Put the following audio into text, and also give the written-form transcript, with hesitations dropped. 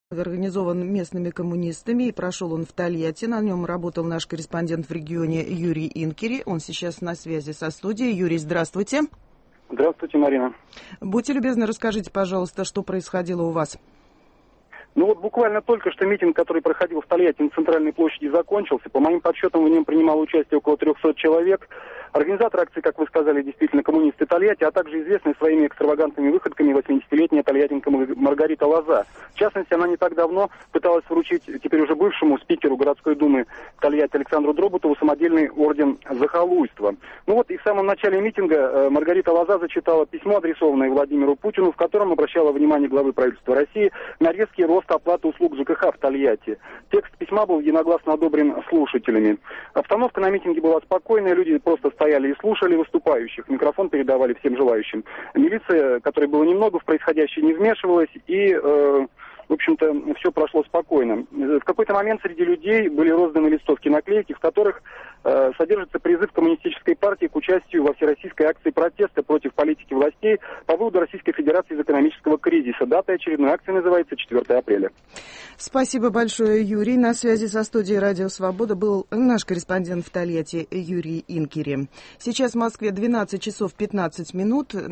Организован местными коммунистами, и прошел он в Тольятти. На нем работал наш корреспондент в регионе Юрий Инкери. Он сейчас на связи со студией. Юрий, здравствуйте. Здравствуйте, Марина. Будьте любезны, расскажите, пожалуйста, что происходило у вас. Буквально только что митинг, который проходил в Тольятти на центральной площади, закончился. По моим подсчетам, в нем принимало участие около 300 человек. Организатор акции, как вы сказали, действительно коммунисты Тольятти, а также известная своими экстравагантными выходками 80-летняя тольяттинка Маргарита Лоза. В частности, она не так давно пыталась вручить теперь уже бывшему спикеру городской думы Тольятти Александру Дроботову самодельный орден за халуйство. И в самом начале митинга Маргарита Лоза зачитала письмо, адресованное Владимиру Путину, в котором обращала внимание главы правительства России на резкий рост оплаты услуг ЖКХ в Тольятти. Текст письма был единогласно одобрен слушателями. Обстановка на митинге была спокойная, люди просто стояли и слушали выступающих. Микрофон передавали всем желающим. Милиция, которой было немного, в происходящее не вмешивалась, и, в общем-то, все прошло спокойно. В какой-то момент среди людей были розданы листовки, наклейки, в которых содержится призыв коммунистической партии к участию во всероссийской акции протеста против политики властей по выводу Российской Федерации из экономического кризиса. Дата очередной акции называется 4 апреля. Спасибо большое, Юрий. На связи со студией «Радио Свобода» был наш корреспондент в Тольятти Юрий Инкери. Сейчас в Москве 12 часов 15 минут.